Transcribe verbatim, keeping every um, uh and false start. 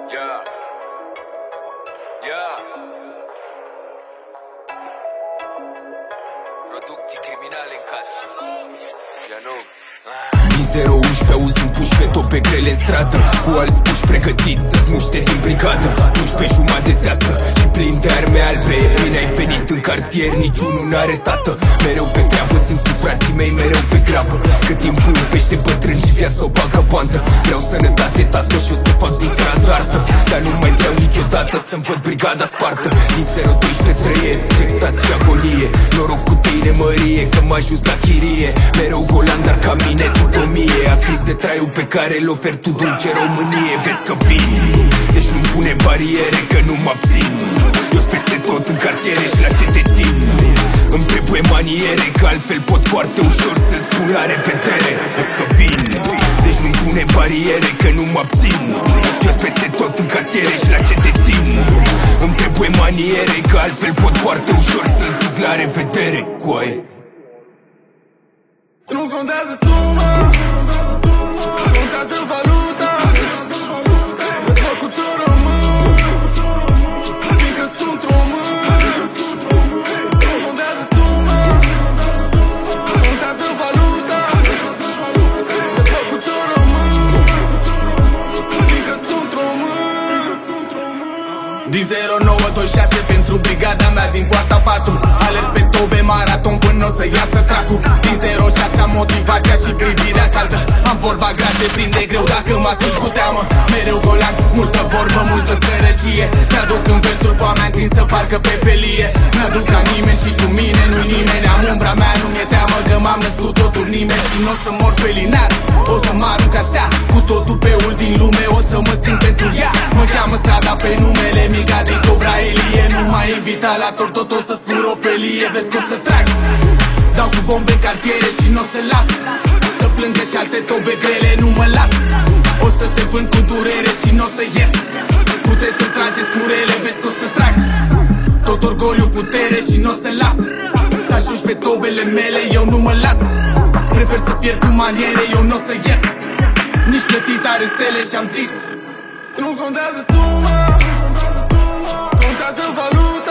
Yeah. Yeah. Producții criminale în casă. Ya nu. Din zero unsprezece auzi un puși pe tope grele în stradă, cu alți puși pregătiți să-ți muște din brigadă. Doisprezece jumate țească și plin de arme albe. Bine ai venit în cartier, niciunul n-are tată. Mereu pe treabă, sunt cu frații mei mereu pe grabă. Cât timp împește bătrân și viața o bagă bandă. Vreau sănătate, tată, și o să fac din stradă artă. Dar nu mai vreau niciodată să-mi văd brigada spartă. Din zero doisprezece trăiesc extaz și agonie. Noroc cu tine, mărie, că m-a ajuns la chirie. Mereu golan, dar ca mine sunt o mie. Acris de traiul pe care îl oferi tu, dulce Românie. Vezi că vin, deci nu-mi pune bariere, că nu mă abțin. Eu-s peste tot în cartiere și la ce te țin. Îmi trebuie maniere, că altfel pot foarte ușor să-ți spun la revedere. Vezi că vin, deci nu-mi pune bariere, că nu mă abțin. Eu-s peste tot în cartiere și la ce te țin. Îmi trebuie maniere, că altfel pot foarte ușor să-ți zic la revedere. Coaie. Nu contează suma, contează valuta. Îți fac cu ți-o rămân, fiindcă sunt român. Nu contează suma, contează valuta. Îți fac cu ți-o rămân, fiindcă sunt român. Din zero nouă doi șase pentru brigada mea din poarta patru. Alerg pe tobe maraton până o să iasă tracul. Din zero șase am motivația și privirea caldă. Am vorba grea, se prinde greu dacă mă asculți cu teamă. Mereu golan, multă vorbă, multă sărăcie. Mi-aduc în versuri foamea întinsă parcă pe felie. Mi-aduc ca nimeni și cu mine nu-i nimeni. Am umbra mea, nu mi-e teamă că m-am născut totul nimeni. Și n-o să mor pe linar, o să mă arunc ca stea. Cu totul pe ul din lume, o să mă sting pentru ea. Mă cheamă strada pe numele mica de Cobra Elie. Nu m-ai invitat la tort, tot o să spun rofelie. Vezi că o să trag, dau cu bombe în cartiere și n-o să las. Să plângă și alte tobe grele, nu mă las. O să te vând cu durere și n-o să iert. Puteți să trageți curele, vezi că o să trag. Tot orgoliu, putere și n-o să las. Să ajungi pe tobele mele, eu nu mă las. Prefer să pierd cu maniere, eu n-o să iert. Nici plătit are stele și-am zis. Nu contează suma, contează valuta.